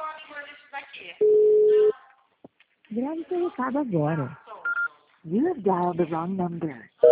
Grave seu recado agora. You have dialed the wrong number.